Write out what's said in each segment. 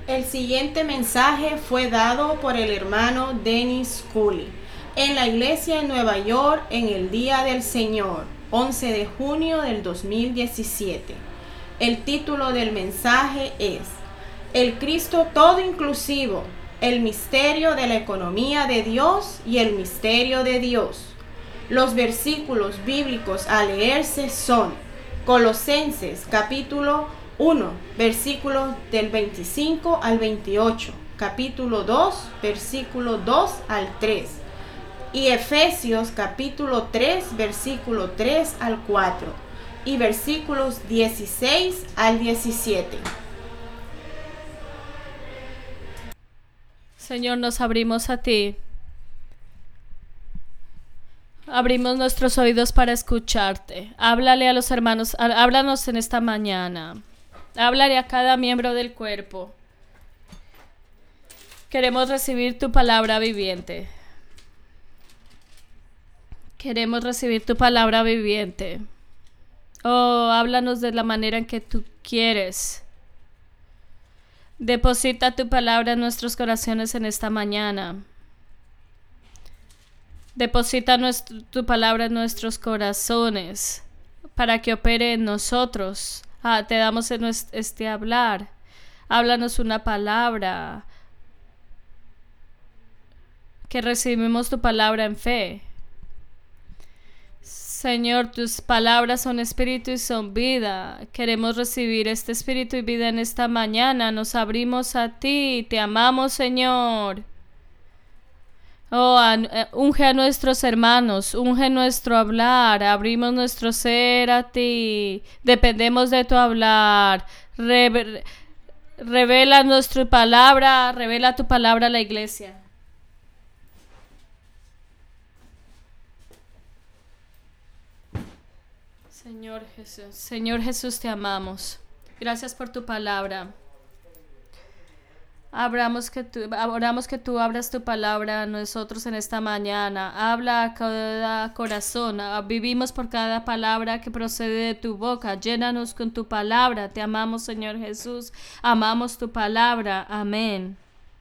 El siguiente mensaje fue dado por el hermano Dennis Cooley en la iglesia en Nueva York en el Día del Señor, 11 de junio del 2017. El título del mensaje es El Cristo todo inclusivo, el misterio de la economía de Dios y el misterio de Dios. Los versículos bíblicos a leerse son Colosenses capítulo 1, versículos del 25 al 28, capítulo 2, versículo 2 al 3, y Efesios capítulo 3, versículo 3 al 4, y versículos 16 al 17. Señor, nos abrimos a ti. Abrimos nuestros oídos para escucharte. Háblale a los hermanos, háblanos en esta mañana. Háblale a cada miembro del cuerpo. Queremos recibir tu palabra viviente. Queremos recibir tu palabra viviente. Oh, háblanos de la manera en que tú quieres. Deposita tu palabra en nuestros corazones en esta mañana. Deposita tu palabra en nuestros corazones para que opere en nosotros. Te damos este hablar. Háblanos una palabra. Que recibimos tu palabra en fe. Señor, tus palabras son espíritu y son vida. Queremos recibir este espíritu y vida en esta mañana. Nos abrimos a ti. Te amamos, Señor. Oh, unge a nuestros hermanos, unge nuestro hablar, abrimos nuestro ser a ti, dependemos de tu hablar, revela nuestra palabra, revela tu palabra a la iglesia. Señor Jesús, te amamos. Gracias por tu palabra. Oramos que tú abras tu palabra a nosotros en esta mañana. Habla a cada corazón. Vivimos por cada palabra que procede de tu boca. Llénanos con tu palabra. Te amamos, Señor Jesús. Amamos tu palabra. Amén.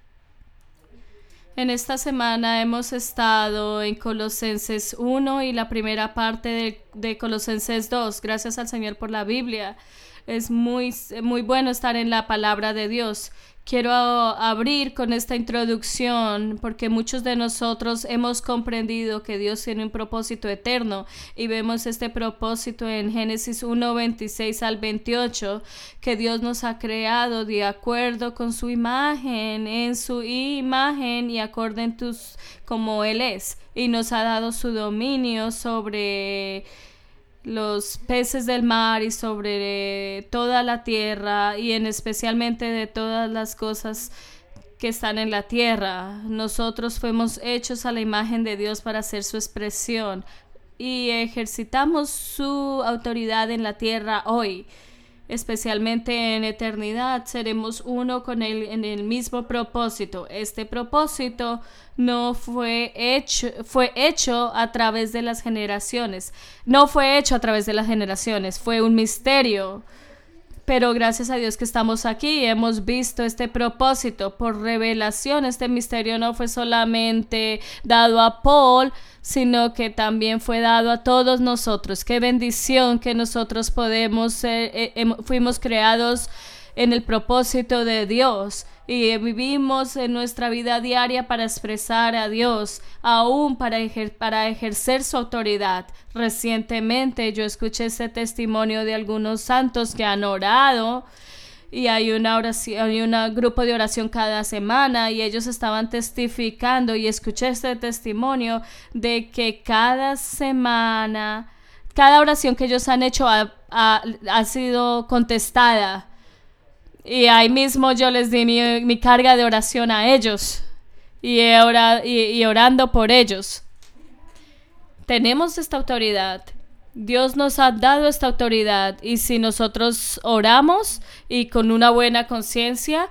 En esta semana hemos estado en Colosenses 1 y la primera parte de Colosenses 2. Gracias al Señor por la Biblia. Es muy bueno estar en la palabra de Dios. Quiero abrir con esta introducción porque muchos de nosotros hemos comprendido que Dios tiene un propósito eterno y vemos este propósito en Génesis 1, 26 al 28, que Dios nos ha creado de acuerdo con su imagen, en su imagen y acorde como Él es, y nos ha dado su dominio sobre los peces del mar y sobre toda la tierra y especialmente de todas las cosas que están en la tierra. Nosotros fuimos hechos a la imagen de Dios para hacer su expresión y ejercitamos su autoridad en la tierra hoy. Especialmente en eternidad seremos uno con Él en el mismo propósito. Este propósito no fue hecho a través de las generaciones. No fue hecho a través de las generaciones, fue un misterio. Pero gracias a Dios que estamos aquí y hemos visto este propósito por revelación. Este misterio no fue solamente dado a Paul, sino que también fue dado a todos nosotros. Qué bendición que nosotros fuimos creados en el propósito de Dios y vivimos en nuestra vida diaria para expresar a Dios, aún para ejercer su autoridad. Recientemente yo escuché este testimonio de algunos santos que han orado y hay un grupo de oración cada semana y ellos estaban testificando y escuché este testimonio de que cada semana, cada oración que ellos han hecho ha sido contestada. Y ahí mismo yo les di mi carga de oración a ellos y orando por ellos. Tenemos esta autoridad. Dios nos ha dado esta autoridad y si nosotros oramos y con una buena conciencia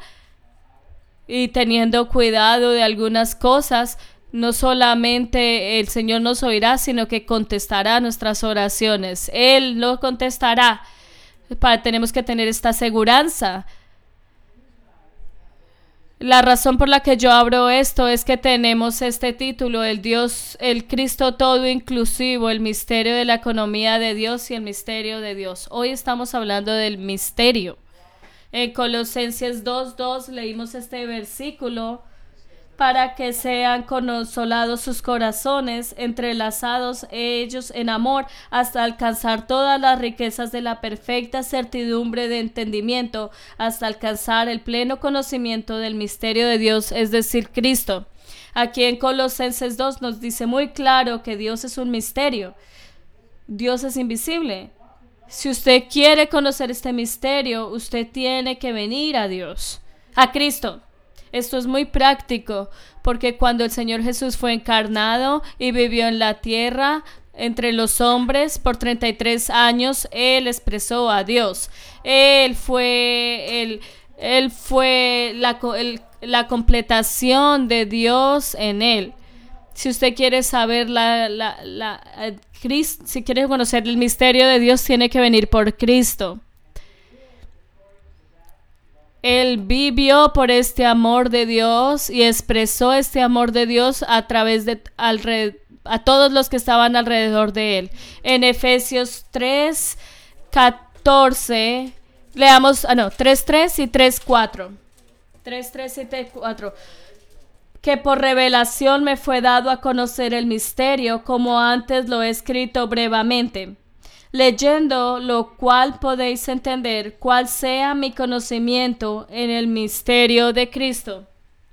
y teniendo cuidado de algunas cosas, no solamente el Señor nos oirá, sino que contestará nuestras oraciones. Él lo contestará. Tenemos que tener esta seguridad. La razón por la que yo abro esto es que tenemos este título, el Dios, el Cristo todo inclusivo, el misterio de la economía de Dios y el misterio de Dios. Hoy estamos hablando del misterio. En Colosenses 2:2 leímos este versículo: para que sean consolados sus corazones, entrelazados ellos en amor, hasta alcanzar todas las riquezas de la perfecta certidumbre de entendimiento, hasta alcanzar el pleno conocimiento del misterio de Dios, es decir, Cristo. Aquí en Colosenses 2 nos dice muy claro que Dios es un misterio. Dios es invisible. Si usted quiere conocer este misterio, usted tiene que venir a Dios, a Cristo. Esto es muy práctico porque cuando el Señor Jesús fue encarnado y vivió en la tierra entre los hombres por 33 años, Él expresó a Dios. Él fue la completación de Dios en Él. Si usted quiere saber si quiere conocer el misterio de Dios, tiene que venir por Cristo. Él vivió por este amor de Dios y expresó este amor de Dios a través de a todos los que estaban alrededor de Él. En Efesios 3:14, leamos, 3:3 y 3:4. 3:3 y 3:4. Que por revelación me fue dado a conocer el misterio, como antes lo he escrito brevemente, leyendo lo cual podéis entender cuál sea mi conocimiento en el misterio de Cristo.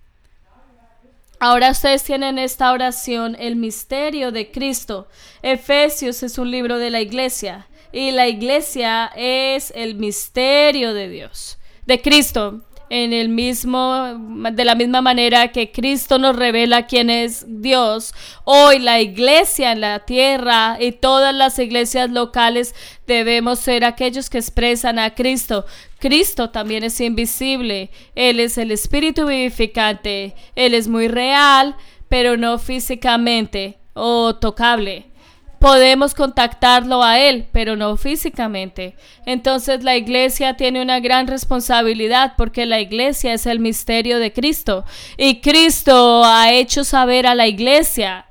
Ahora ustedes tienen esta oración, el misterio de Cristo. Efesios es un libro de la iglesia y la iglesia es el misterio de Dios, de Cristo. De la misma manera que Cristo nos revela quién es Dios, hoy la iglesia en la tierra y todas las iglesias locales debemos ser aquellos que expresan a Cristo. Cristo también es invisible, Él es el Espíritu vivificante, Él es muy real, pero no físicamente o tocable. Podemos contactarlo a Él, pero no físicamente. Entonces la iglesia tiene una gran responsabilidad porque la iglesia es el misterio de Cristo. Y Cristo ha hecho saber a la iglesia,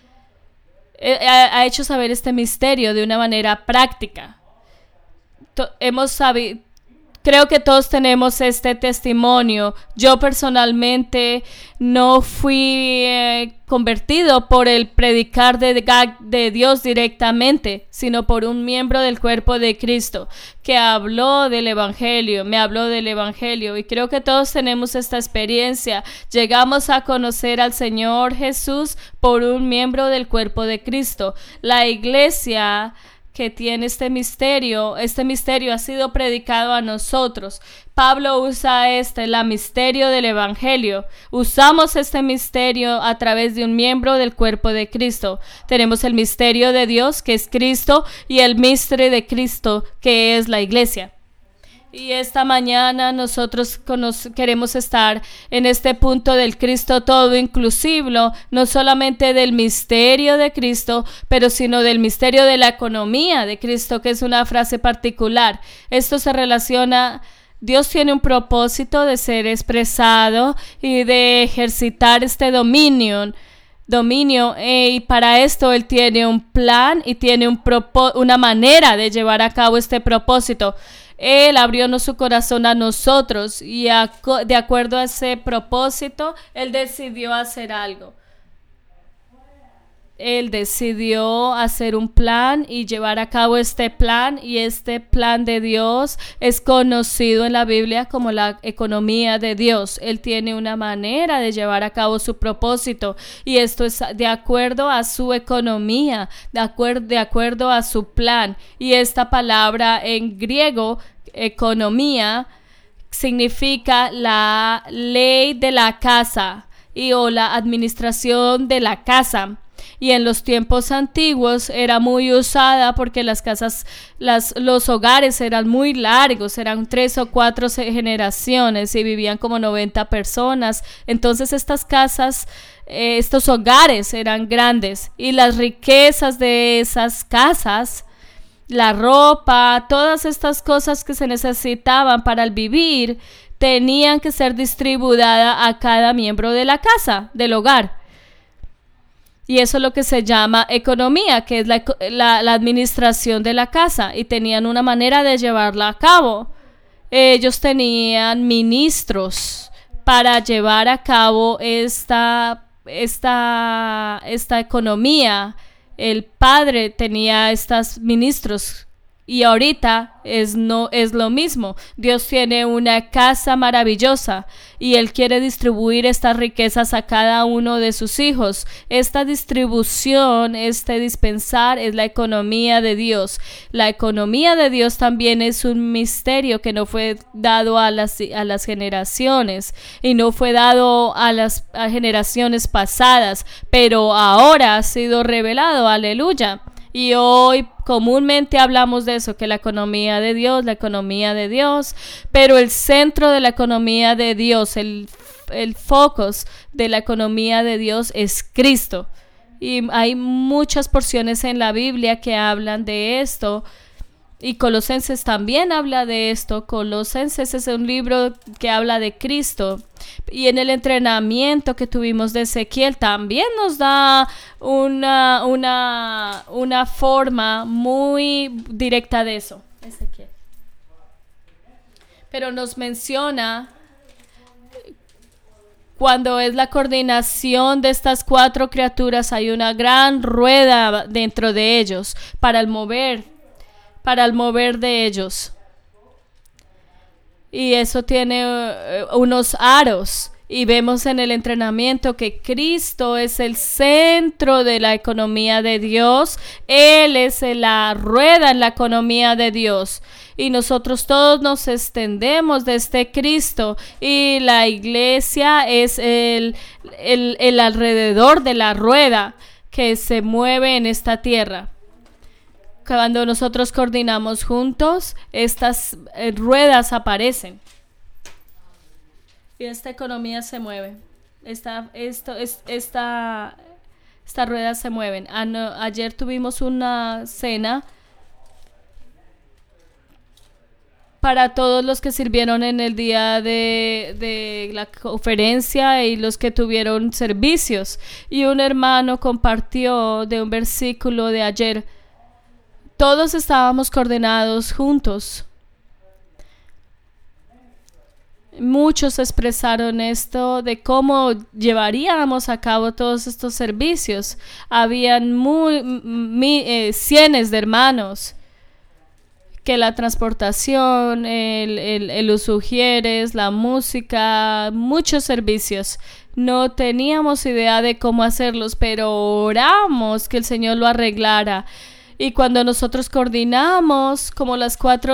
ha hecho saber este misterio de una manera práctica. Creo que todos tenemos este testimonio. Yo personalmente no fui convertido por el predicar de Dios directamente, sino por un miembro del cuerpo de Cristo que me habló del Evangelio. Y creo que todos tenemos esta experiencia. Llegamos a conocer al Señor Jesús por un miembro del cuerpo de Cristo. La iglesia que tiene este misterio ha sido predicado a nosotros. Pablo usa el misterio del Evangelio. Usamos este misterio a través de un miembro del cuerpo de Cristo. Tenemos el misterio de Dios, que es Cristo, y el misterio de Cristo, que es la iglesia. Y esta mañana nosotros queremos estar en este punto del Cristo todo inclusivo, no solamente del misterio de Cristo, pero sino del misterio de la economía de Cristo, que es una frase particular. Esto se relaciona, Dios tiene un propósito de ser expresado y de ejercitar este dominio, y para esto Él tiene un plan y tiene una manera de llevar a cabo este propósito. Él abrió su corazón a nosotros y de acuerdo a ese propósito, Él decidió hacer algo. Él decidió hacer un plan y llevar a cabo este plan, y este plan de Dios es conocido en la Biblia como la economía de Dios. Él tiene una manera de llevar a cabo su propósito, y esto es de acuerdo a su economía, de acuerdo a su plan. Y esta palabra en griego, economía, significa la ley de la casa o la administración de la casa. Y en los tiempos antiguos era muy usada porque los hogares eran muy largos, eran 3 o 4 generaciones y vivían como 90 personas. Entonces estas casas, estos hogares eran grandes, y las riquezas de esas casas, la ropa, todas estas cosas que se necesitaban para el vivir, tenían que ser distribuidas a cada miembro de la casa, del hogar. Y eso es lo que se llama economía, que es la administración de la casa, y tenían una manera de llevarla a cabo. Ellos tenían ministros para llevar a cabo esta economía. El padre tenía estos ministros. Y ahorita no es lo mismo. Dios tiene una casa maravillosa y Él quiere distribuir estas riquezas a cada uno de sus hijos. Esta distribución, este dispensar es la economía de Dios. La economía de Dios también es un misterio que no fue dado a las generaciones y no fue dado a las generaciones pasadas, pero ahora ha sido revelado. Aleluya. Y hoy comúnmente hablamos de eso, que la economía de Dios, pero el centro de la economía de Dios, el focus de la economía de Dios es Cristo. Y hay muchas porciones en la Biblia que hablan de esto. Y Colosenses también habla de esto. Colosenses es un libro que habla de Cristo. Y en el entrenamiento que tuvimos de Ezequiel también nos da una forma muy directa de eso. Ezequiel. Pero nos menciona cuando es la coordinación de estas 4 criaturas, hay una gran rueda dentro de ellos para el mover de ellos. Y eso tiene unos aros. Y vemos en el entrenamiento que Cristo es el centro de la economía de Dios. Él es la rueda en la economía de Dios. Y nosotros todos nos extendemos de este Cristo. Y la iglesia es el alrededor de la rueda que se mueve en esta tierra. Cuando nosotros coordinamos juntos, estas ruedas aparecen. Y esta economía se mueve. Estas ruedas se mueven. Ayer tuvimos una cena para todos los que sirvieron en el día de la conferencia y los que tuvieron servicios. Y un hermano compartió de un versículo de ayer. Todos estábamos coordinados juntos. Muchos expresaron esto de cómo llevaríamos a cabo todos estos servicios. Habían cientos de hermanos que la transportación, los sugieres, la música, muchos servicios. No teníamos idea de cómo hacerlos, pero oramos que el Señor lo arreglara. Y cuando nosotros coordinamos como las 4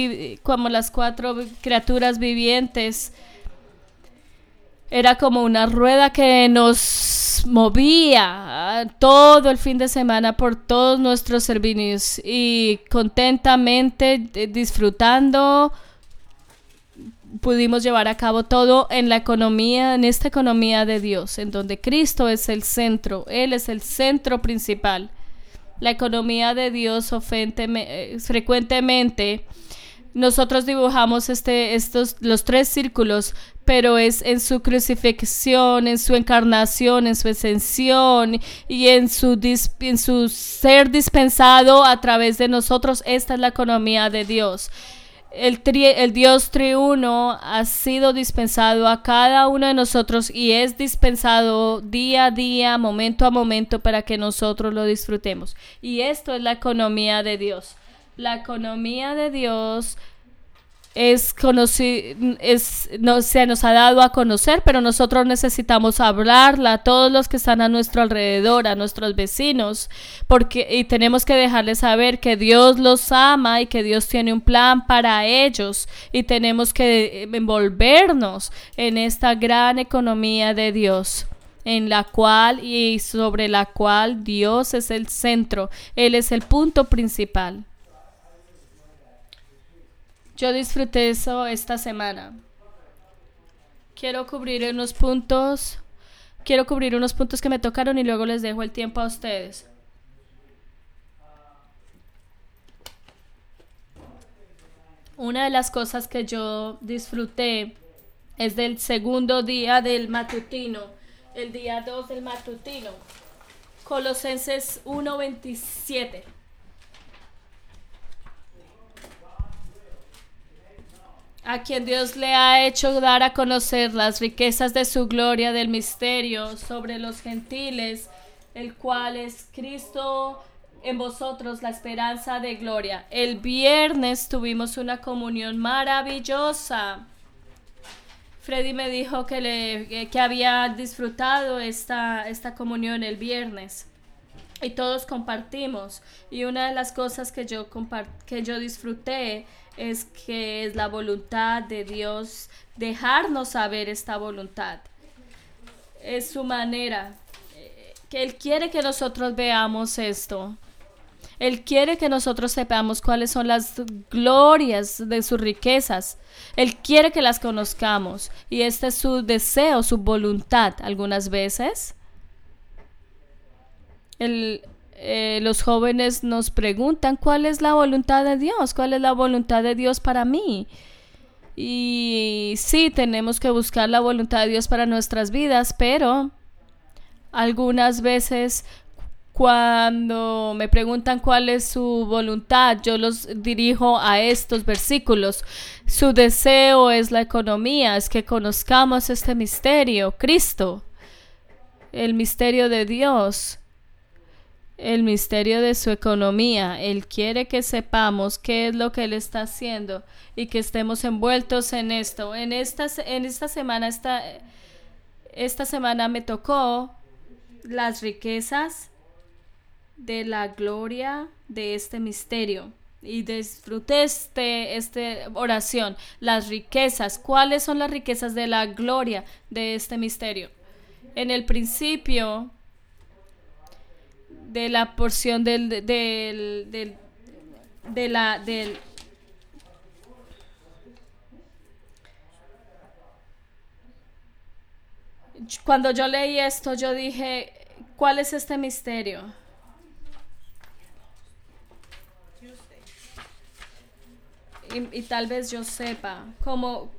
criaturas vivientes, era como una rueda que nos movía todo el fin de semana por todos nuestros servicios y contentamente disfrutando pudimos llevar a cabo todo en esta economía de Dios, en donde Cristo es el centro, Él es el centro principal. La economía de Dios frecuentemente nosotros dibujamos los 3 círculos, pero es en su crucifixión, en su encarnación, en su ascensión y en su ser dispensado a través de nosotros. Esta es la economía de Dios. El Dios triuno ha sido dispensado a cada uno de nosotros y es dispensado día a día, momento a momento, para que nosotros lo disfrutemos. Y esto es la economía de Dios. La economía de Dios se nos ha dado a conocer, pero nosotros necesitamos hablarla a todos los que están a nuestro alrededor, a nuestros vecinos, y tenemos que dejarles saber que Dios los ama y que Dios tiene un plan para ellos, y tenemos que envolvernos en esta gran economía de Dios, en la cual y sobre la cual Dios es el centro. Él es el punto principal. Yo disfruté eso esta semana. Quiero cubrir unos puntos que me tocaron y luego les dejo el tiempo a ustedes. Una de las cosas que yo disfruté Es del segundo día del matutino, el día 2 del matutino. Colosenses 1:27. A quien Dios le ha hecho dar a conocer las riquezas de su gloria del misterio sobre los gentiles, el cual es Cristo en vosotros, la esperanza de gloria. El viernes tuvimos una comunión maravillosa. Freddy me dijo que había disfrutado esta comunión el viernes y todos compartimos, y una de las cosas que yo disfruté es que es la voluntad de Dios dejarnos saber esta voluntad. Es su manera, que Él quiere que nosotros veamos esto. Él quiere que nosotros sepamos cuáles son las glorias de sus riquezas. Él quiere que las conozcamos. Y este es su deseo, su voluntad. Algunas veces los jóvenes nos preguntan cuál es la voluntad de Dios, cuál es la voluntad de Dios para mí. Y sí, tenemos que buscar la voluntad de Dios para nuestras vidas, pero algunas veces cuando me preguntan cuál es su voluntad, yo los dirijo a estos versículos. Su deseo es la economía, es que conozcamos este misterio, Cristo, el misterio de Dios, el misterio de su economía. Él quiere que sepamos qué es lo que Él está haciendo y que estemos envueltos en esto. Esta semana me tocó las riquezas de la gloria de este misterio, y disfruté esta oración. Las riquezas, ¿cuáles son las riquezas de la gloria de este misterio? En el principio de la porción cuando yo leí esto, yo dije, ¿cuál es este misterio? Y tal vez yo sepa, como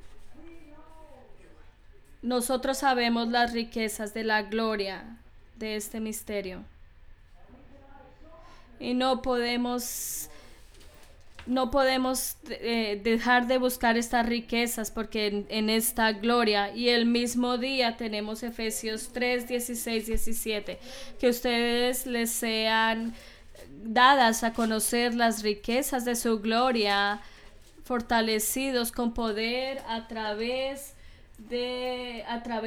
nosotros sabemos las riquezas de la gloria de este misterio. Y no podemos dejar de buscar estas riquezas, porque en esta gloria, y el mismo día tenemos Efesios 3, 16, 17, que ustedes les sean dadas a conocer las riquezas de su gloria, fortalecidos con poder a través de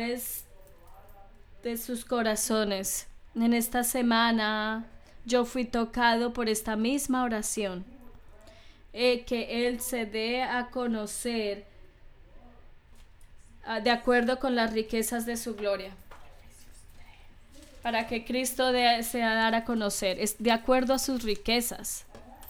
sus corazones. En esta semana yo fui tocado por esta misma oración, que Él se dé a conocer de acuerdo con las riquezas de su gloria, para que Cristo se dar a conocer es de acuerdo a sus riquezas.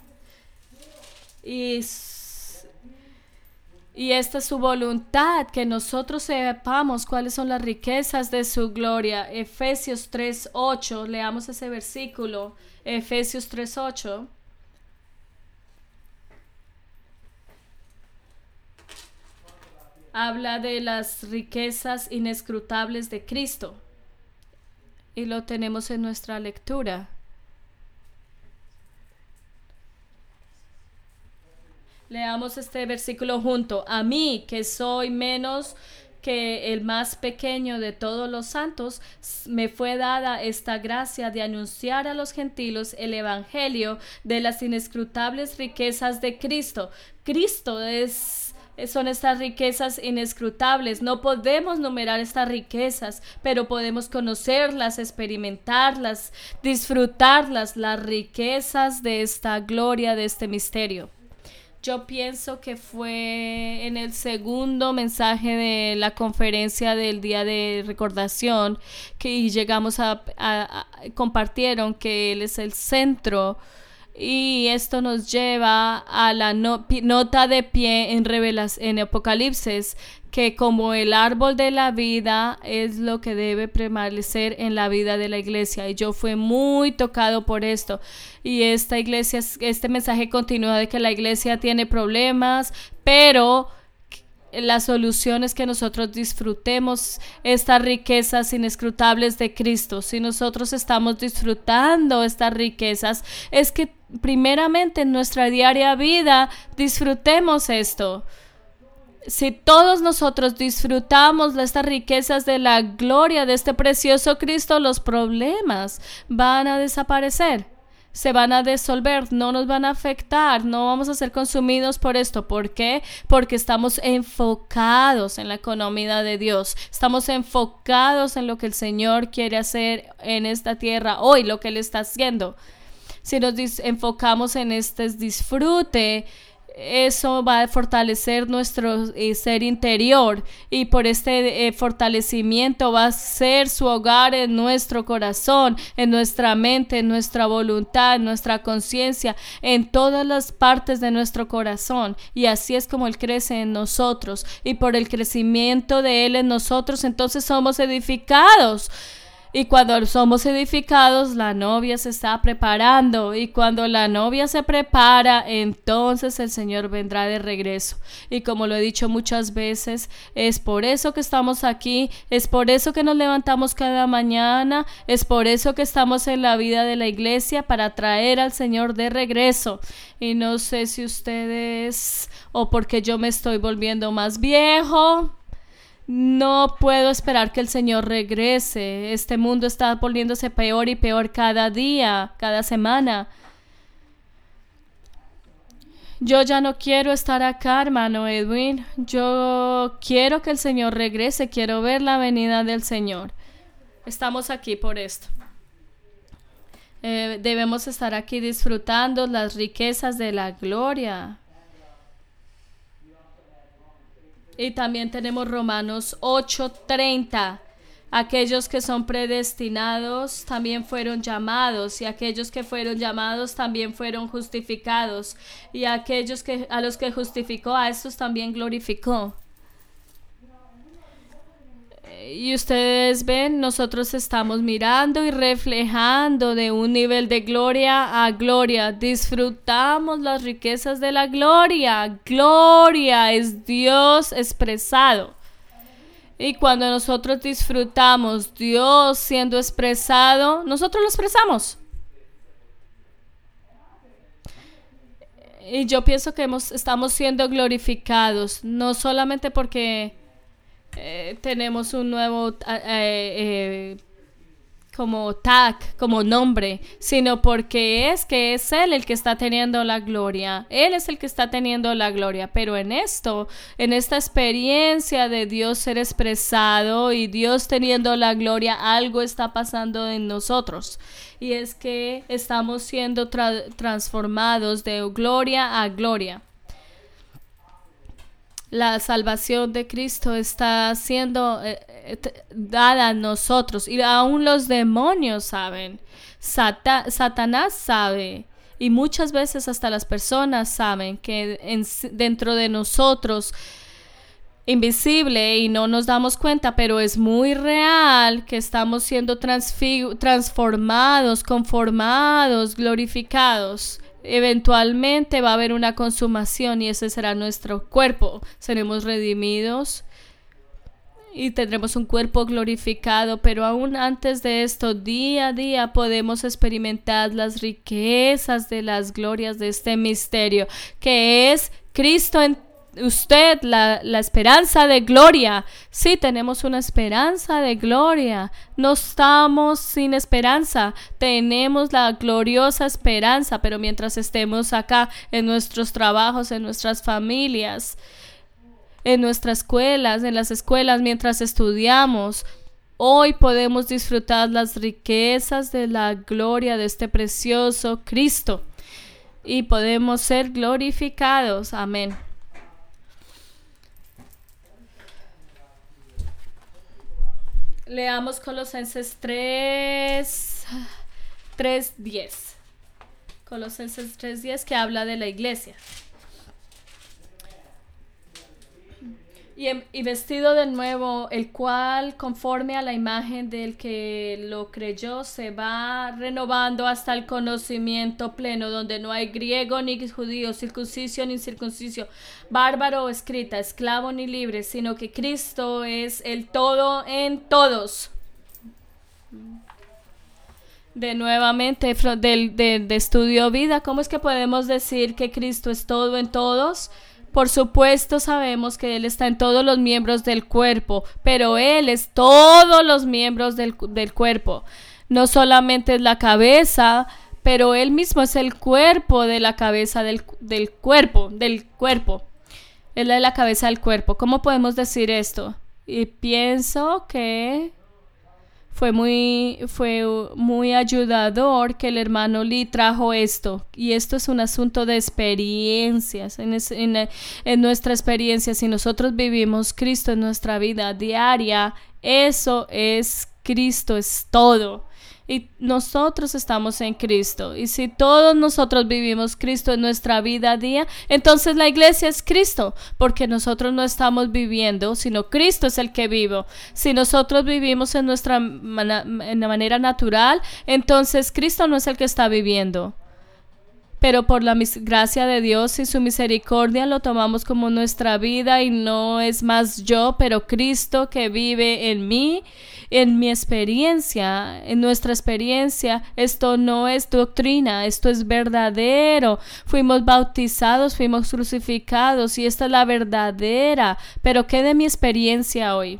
Y esta es su voluntad, que nosotros sepamos cuáles son las riquezas de su gloria. Efesios 3:8, leamos ese versículo. Efesios 3:8. Habla de las riquezas inescrutables de Cristo. Y lo tenemos en nuestra lectura. Leamos este versículo junto. A mí, que soy menos que el más pequeño de todos los santos, me fue dada esta gracia de anunciar a los gentiles el evangelio de las inescrutables riquezas de Cristo. Cristo son estas riquezas inescrutables. No podemos numerar estas riquezas, pero podemos conocerlas, experimentarlas, disfrutarlas, las riquezas de esta gloria, de este misterio. Yo pienso que fue en el segundo mensaje de la conferencia del día de recordación que llegamos compartieron que Él es el centro, y esto nos lleva a la nota de pie en Apocalipsis, que como el árbol de la vida es lo que debe prevalecer en la vida de la iglesia. Y yo fui muy tocado por esto. Y este mensaje continúa de que la iglesia tiene problemas, pero la solución es que nosotros disfrutemos estas riquezas inescrutables de Cristo. Si nosotros estamos disfrutando estas riquezas, es que primeramente en nuestra diaria vida disfrutemos esto. Si todos nosotros disfrutamos de estas riquezas de la gloria de este precioso Cristo, los problemas van a desaparecer, se van a disolver, no nos van a afectar, no vamos a ser consumidos por esto. ¿Por qué? Porque estamos enfocados en la economía de Dios, estamos enfocados en lo que el Señor quiere hacer en esta tierra hoy, lo que Él está haciendo. Si nos enfocamos en este disfrute, eso va a fortalecer nuestro ser interior, y por este fortalecimiento va a ser su hogar en nuestro corazón, en nuestra mente, en nuestra voluntad, en nuestra conciencia, en todas las partes de nuestro corazón. Y así es como Él crece en nosotros, y por el crecimiento de Él en nosotros, entonces somos edificados. Y cuando somos edificados, la novia se está preparando. Y cuando la novia se prepara, entonces el Señor vendrá de regreso. Y como lo he dicho muchas veces, es por eso que estamos aquí, es por eso que nos levantamos cada mañana, es por eso que estamos en la vida de la iglesia, para traer al Señor de regreso. Y no sé si ustedes, o porque yo me estoy volviendo más viejo, no puedo esperar que el Señor regrese. Este mundo está volviéndose peor y peor cada día, cada semana. Yo ya no quiero estar acá, hermano Edwin. Yo quiero que el Señor regrese, quiero ver la venida del Señor. Estamos aquí por esto. Debemos estar aquí disfrutando las riquezas de la gloria. Y también tenemos Romanos 8:30. Aquellos que son predestinados también fueron llamados, y aquellos que fueron llamados también fueron justificados, y aquellos que a los que justificó, a estos también glorificó. Y ustedes ven, nosotros estamos mirando y reflejando de un nivel de gloria a gloria. Disfrutamos las riquezas de la gloria. Gloria es Dios expresado. Y cuando nosotros disfrutamos Dios siendo expresado, nosotros lo expresamos. Y yo pienso que estamos siendo glorificados, no solamente porque tenemos un nuevo como tag, como nombre, sino porque es Él el que está teniendo la gloria. Él es el que está teniendo la gloria. Pero en esta experiencia de Dios ser expresado y Dios teniendo la gloria, algo está pasando en nosotros. Y es que estamos siendo transformados de gloria a gloria. La salvación de Cristo está siendo dada a nosotros, y aún los demonios saben, Satanás sabe, y muchas veces hasta las personas saben que dentro de nosotros, invisible y no nos damos cuenta, pero es muy real, que estamos siendo transformados, conformados, glorificados. Eventualmente va a haber una consumación, y ese será nuestro cuerpo. Seremos redimidos y tendremos un cuerpo glorificado, pero aún antes de esto, día a día podemos experimentar las riquezas de las glorias de este misterio, que es Cristo en usted, la esperanza de gloria. Sí, tenemos una esperanza de gloria. No estamos sin esperanza. Tenemos la gloriosa esperanza, pero mientras estemos acá, en nuestros trabajos, en nuestras familias, en nuestras escuelas, en las escuelas, mientras estudiamos, hoy podemos disfrutar las riquezas de la gloria de este precioso Cristo, y podemos ser glorificados. Amén. Leamos Colosenses 3:10. Colosenses 3:10, que habla de la iglesia. Y vestido de nuevo, el cual, conforme a la imagen del que lo creyó, se va renovando hasta el conocimiento pleno, donde no hay griego ni judío, circuncisión ni incircuncisión, bárbaro o escrita, esclavo ni libre, sino que Cristo es el todo en todos. De nuevamente, de estudio vida, ¿cómo es que podemos decir que Cristo es todo en todos? Por supuesto sabemos que Él está en todos los miembros del cuerpo, pero Él es todos los miembros del cuerpo. No solamente es la cabeza, pero Él mismo es el cuerpo de la cabeza del cuerpo. Él es la cabeza del cuerpo. ¿Cómo podemos decir esto? Y pienso que fue muy ayudador que el hermano Lee trajo esto, y esto es un asunto de experiencias. En nuestra experiencia, si nosotros vivimos Cristo en nuestra vida diaria, eso es Cristo, es todo. Y nosotros estamos en Cristo, y si todos nosotros vivimos Cristo en nuestra vida a día, entonces la iglesia es Cristo, porque nosotros no estamos viviendo, sino Cristo es el que vive. Si nosotros vivimos en la manera natural, entonces Cristo no es el que está viviendo. Pero por la gracia de Dios y su misericordia lo tomamos como nuestra vida, y no es más yo, pero Cristo que vive en mí, en mi experiencia, en nuestra experiencia. Esto no es doctrina, esto es verdadero. Fuimos bautizados, fuimos crucificados, y esta es la verdadera. Pero ¿qué de mi experiencia hoy?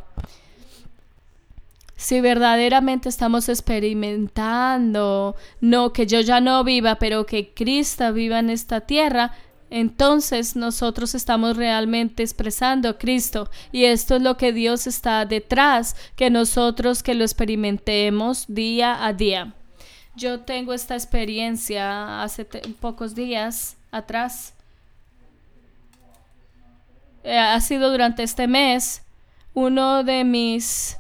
Si verdaderamente estamos experimentando, no que yo ya no viva, pero que Cristo viva en esta tierra, entonces nosotros estamos realmente expresando a Cristo. Y esto es lo que Dios está detrás, que nosotros que lo experimentemos día a día. Yo tengo esta experiencia hace pocos días atrás. Ha sido durante este mes uno de mis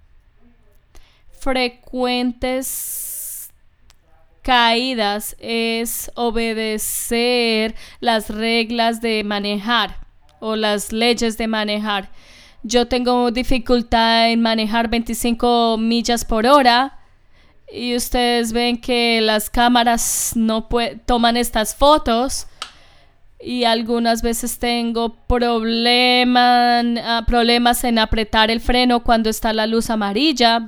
frecuentes caídas es obedecer las reglas de manejar o las leyes de manejar. Yo tengo dificultad en manejar 25 millas por hora, y ustedes ven que las cámaras no toman estas fotos, y algunas veces tengo problemas en apretar el freno cuando está la luz amarilla.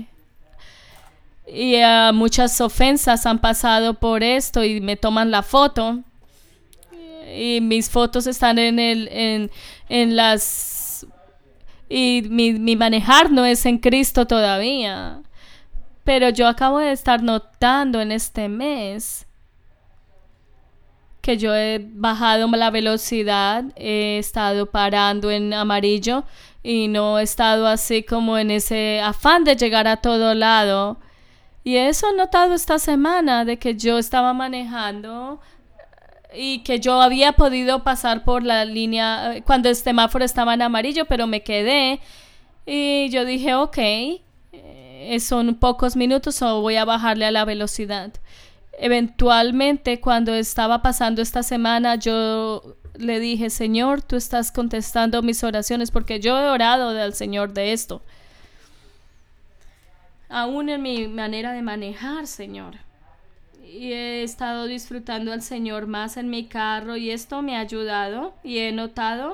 Y muchas ofensas han pasado por esto y me toman la foto, y mis fotos están en las, y mi manejar no es en Cristo todavía. Pero yo acabo de estar notando en este mes que yo he bajado la velocidad, he estado parando en amarillo y no he estado así como en ese afán de llegar a todo lado. Y eso he notado esta semana, de que yo estaba manejando y que yo había podido pasar por la línea cuando el semáforo estaba en amarillo, pero me quedé y yo dije, ok, son pocos minutos, o voy a bajarle a la velocidad. Eventualmente, cuando estaba pasando esta semana, yo le dije, Señor, tú estás contestando mis oraciones, porque yo he orado al Señor de esto. Aún en mi manera de manejar, Señor. Y he estado disfrutando al Señor más en mi carro, y esto me ha ayudado, y he notado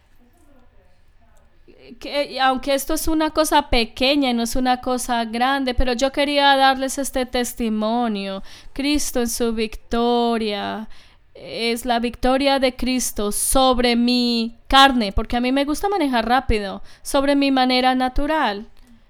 que, aunque esto es una cosa pequeña y no es una cosa grande, pero yo quería darles este testimonio. Cristo en su victoria es la victoria de Cristo sobre mi carne, porque a mí me gusta manejar rápido, sobre mi manera natural,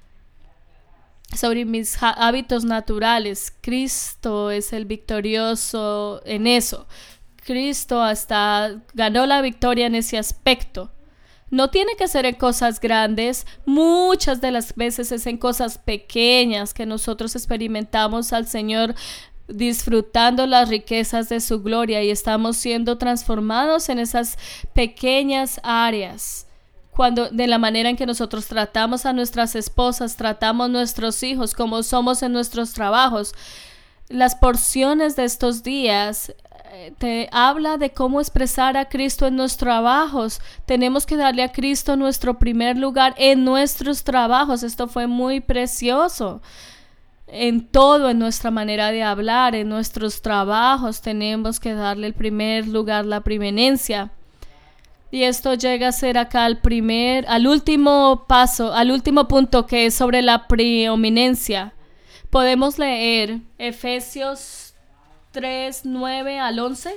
sobre mis hábitos naturales. Cristo es el victorioso en eso. Cristo hasta ganó la victoria en ese aspecto. No tiene que ser en cosas grandes, muchas de las veces es en cosas pequeñas que nosotros experimentamos al Señor disfrutando las riquezas de su gloria, y estamos siendo transformados en esas pequeñas áreas. De la manera en que nosotros tratamos a nuestras esposas, tratamos a nuestros hijos, como somos en nuestros trabajos. Las porciones de estos días te habla de cómo expresar a Cristo en nuestros trabajos. Tenemos que darle a Cristo nuestro primer lugar en nuestros trabajos. Esto fue muy precioso. En todo, en nuestra manera de hablar, en nuestros trabajos, tenemos que darle el primer lugar, la preeminencia. Y esto llega a ser acá al último paso, al último punto, que es sobre la preeminencia. Podemos leer Efesios 3, 9 al 11.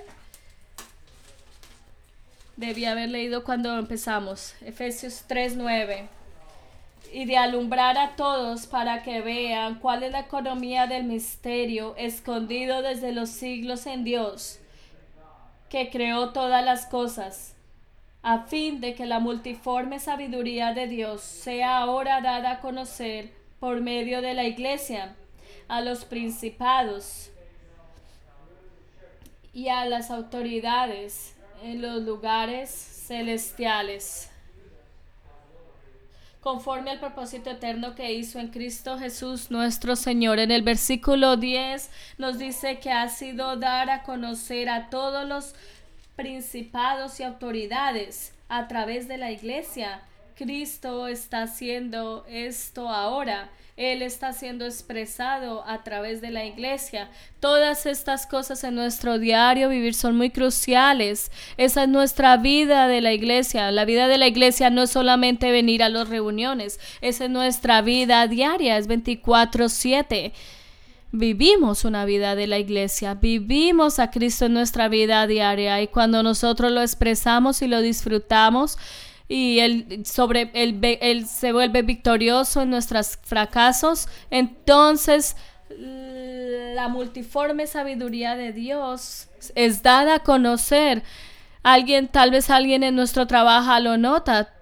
Debí haber leído cuando empezamos. Efesios 3, 9. Y de alumbrar a todos para que vean cuál es la economía del misterio escondido desde los siglos en Dios, que creó todas las cosas, a fin de que la multiforme sabiduría de Dios sea ahora dada a conocer por medio de la Iglesia a los principados y a las autoridades en los lugares celestiales, conforme al propósito eterno que hizo en Cristo Jesús nuestro Señor. En el versículo 10 nos dice que ha sido dar a conocer a todos los principados y autoridades a través de la Iglesia. Cristo está haciendo esto ahora. Él está siendo expresado a través de la Iglesia. Todas estas cosas en nuestro diario vivir son muy cruciales. Esa es nuestra vida de la Iglesia. La vida de la Iglesia no es solamente venir a las reuniones. Esa es nuestra vida diaria, es 24/7. Vivimos una vida de la Iglesia, vivimos a Cristo en nuestra vida diaria, y cuando nosotros lo expresamos y lo disfrutamos, y él se vuelve victorioso en nuestros fracasos, entonces la multiforme sabiduría de Dios es dada a conocer. Tal vez alguien en nuestro trabajo lo nota.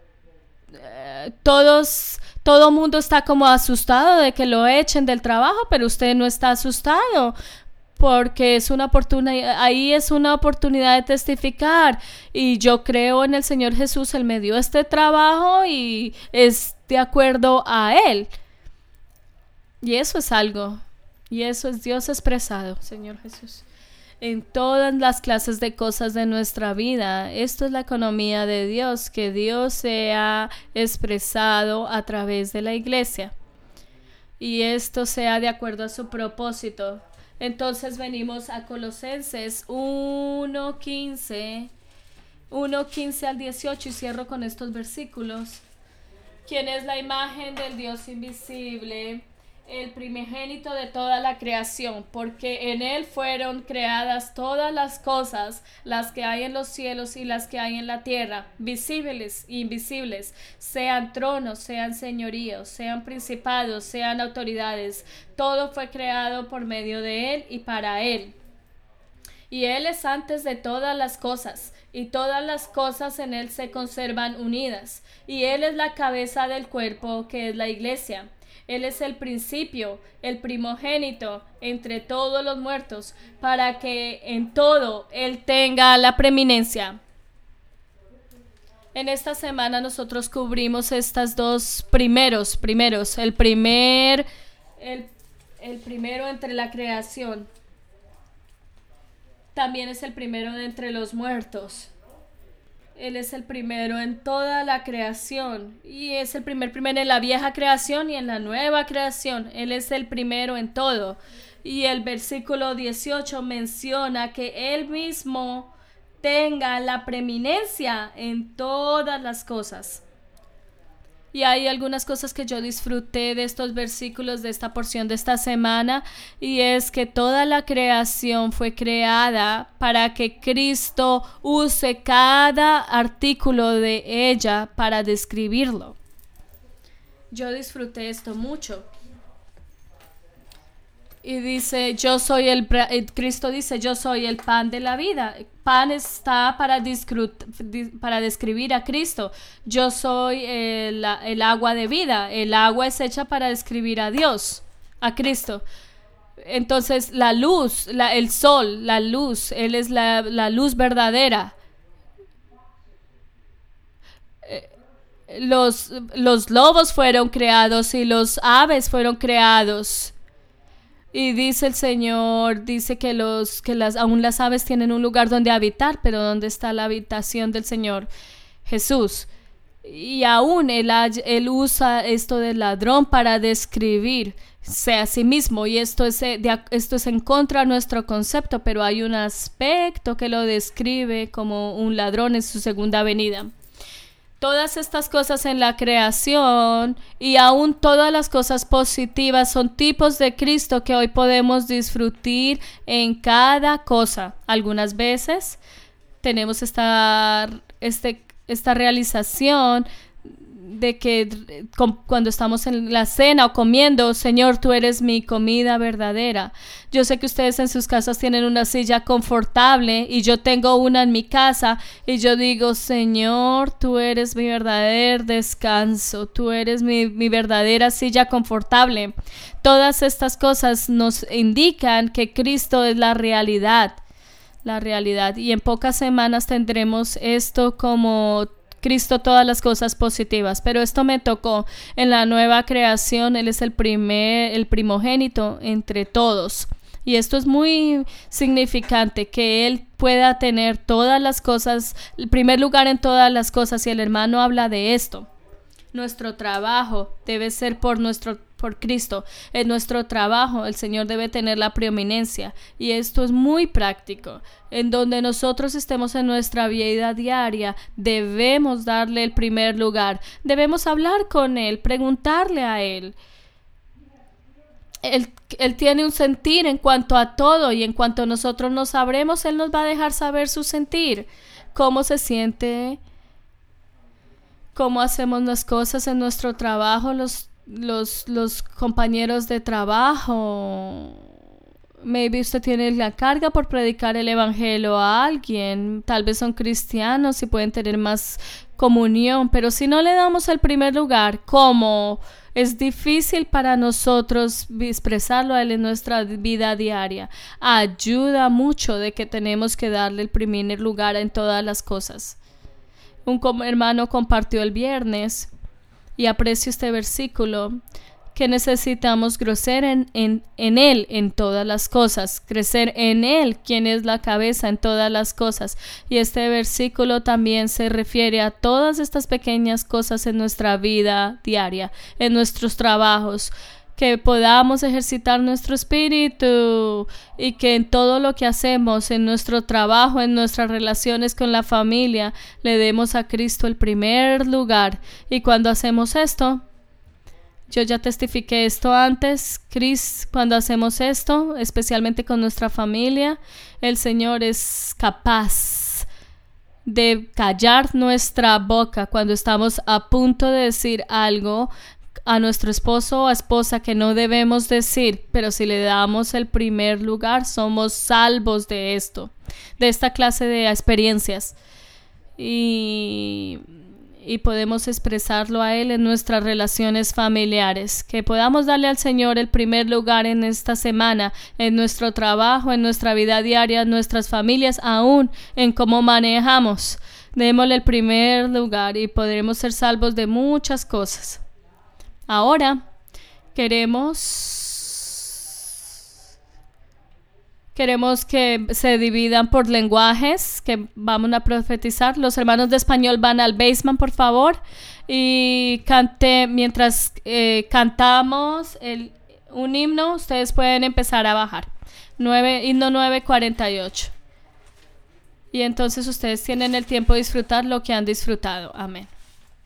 Todo mundo está como asustado de que lo echen del trabajo, pero usted no está asustado, porque es una oportunidad, ahí es una oportunidad de testificar. Y yo creo en el Señor Jesús. Él me dio este trabajo y es de acuerdo a Él. Y eso es algo, y eso es Dios expresado, Señor Jesús, en todas las clases de cosas de nuestra vida. Esto es la economía de Dios, que Dios se ha expresado a través de la Iglesia, y esto sea de acuerdo a su propósito. Entonces venimos a Colosenses 1:15 al 18, y cierro con estos versículos. ¿Quién es la imagen del Dios invisible, el primogénito de toda la creación? Porque en él fueron creadas todas las cosas, las que hay en los cielos y las que hay en la tierra, visibles e invisibles, sean tronos, sean señoríos, sean principados, sean autoridades. Todo fue creado por medio de él y para él. Y él es antes de todas las cosas, y todas las cosas en él se conservan unidas. Y él es la cabeza del cuerpo, que es la Iglesia. Él es el principio, el primogénito entre todos los muertos, para que en todo Él tenga la preeminencia. En esta semana nosotros cubrimos estos dos primeros. El primero entre la creación. También es el primero de entre los muertos. Él es el primero en toda la creación, y es el primero en la vieja creación y en la nueva creación. Él es el primero en todo. Y el versículo 18 menciona que Él mismo tenga la preeminencia en todas las cosas. Y hay algunas cosas que yo disfruté de estos versículos, de esta porción de esta semana, y es que toda la creación fue creada para que Cristo use cada artículo de ella para describirlo. Yo disfruté esto mucho. Y dice, Cristo dice, yo soy el pan de la vida. Pan está para describir a Cristo. Yo soy el agua de vida. El agua es hecha para describir a Dios, a Cristo. Entonces la luz, el sol, la luz, Él es la luz verdadera. Los lobos fueron creados y los aves fueron creados Y dice el Señor, dice que aún las aves tienen un lugar donde habitar, pero ¿dónde está la habitación del Señor Jesús? Y aún él usa esto del ladrón para describirse a sí mismo, y esto es en contra de nuestro concepto, pero hay un aspecto que lo describe como un ladrón en su segunda venida. Todas estas cosas en la creación y aún todas las cosas positivas son tipos de Cristo que hoy podemos disfrutar en cada cosa. Algunas veces tenemos esta realización de que cuando estamos en la cena o comiendo, Señor, tú eres mi comida verdadera. Yo sé que ustedes en sus casas tienen una silla confortable y yo tengo una en mi casa y yo digo, Señor, tú eres mi verdadero descanso, tú eres mi verdadera silla confortable. Todas estas cosas nos indican que Cristo es la realidad, y en pocas semanas tendremos esto como Cristo, todas las cosas positivas, pero esto me tocó en la nueva creación. Él es el primogénito entre todos, y esto es muy significante, que Él pueda tener todas las cosas, el primer lugar en todas las cosas, y el hermano habla de esto. Nuestro trabajo debe ser por Cristo. En nuestro trabajo el Señor debe tener la preeminencia, y esto es muy práctico. En donde nosotros estemos en nuestra vida diaria, debemos darle el primer lugar. Debemos hablar con Él, preguntarle a Él. Él tiene un sentir en cuanto a todo, y en cuanto nosotros no sabremos, Él nos va a dejar saber su sentir, cómo se siente, cómo hacemos las cosas en nuestro trabajo, los compañeros de trabajo. Maybe usted tiene la carga por predicar el evangelio a alguien, tal vez son cristianos y pueden tener más comunión, pero si no le damos el primer lugar, ¿cómo? Es difícil para nosotros expresarlo a Él en nuestra vida diaria. Ayuda mucho de que tenemos que darle el primer lugar en todas las cosas. Un hermano compartió el viernes, y aprecio este versículo, que necesitamos crecer en Él en todas las cosas, crecer en Él, quien es la cabeza en todas las cosas. Y este versículo también se refiere a todas estas pequeñas cosas en nuestra vida diaria, en nuestros trabajos, que podamos ejercitar nuestro espíritu, y que en todo lo que hacemos, en nuestro trabajo, en nuestras relaciones con la familia, le demos a Cristo el primer lugar. Y cuando hacemos esto, yo ya testifiqué esto antes, cuando hacemos esto, especialmente con nuestra familia, el Señor es capaz de callar nuestra boca cuando estamos a punto de decir algo a nuestro esposo o esposa que no debemos decir, pero si le damos el primer lugar, somos salvos de esto, de esta clase de experiencias, y podemos expresarlo a Él en nuestras relaciones familiares, que podamos darle al Señor el primer lugar en esta semana, en nuestro trabajo, en nuestra vida diaria, en nuestras familias, aún en cómo manejamos. Démosle el primer lugar y podremos ser salvos de muchas cosas. Ahora queremos que se dividan por lenguajes, que vamos a profetizar. Los hermanos de español van al basement, por favor, y mientras cantamos un himno, ustedes pueden empezar a bajar. Himno 948. Y entonces ustedes tienen el tiempo de disfrutar lo que han disfrutado. Amén.